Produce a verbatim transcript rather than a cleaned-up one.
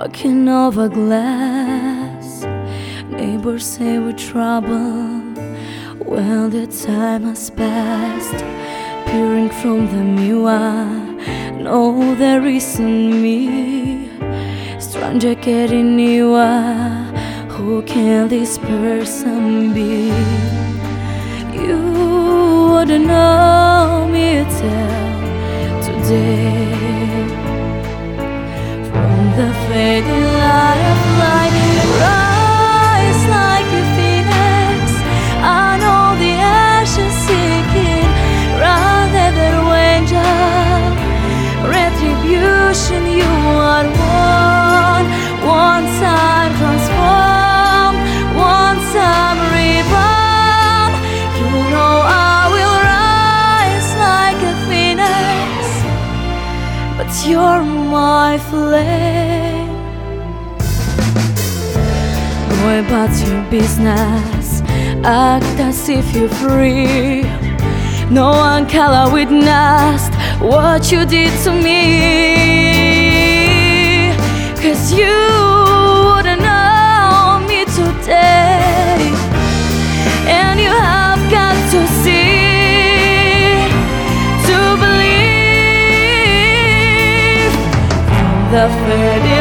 walking over glass. Neighbors say we're trouble. Well, the time has passed. Peering from the mirror, no, there isn't me. Stranger getting nearer. Who can this person be? You wouldn't know me till today. From the fading light of light, rise like a phoenix. I know the ashes sinking, rather than angel. Retribution, you are one. Once I'm transformed, once I'm reborn. You know I will rise like a phoenix, but you're my flame. Go about your business, act as if you're free. No one can witness what you did to me, 'cause you wouldn't know me today. And you have got to see, to believe. From the fading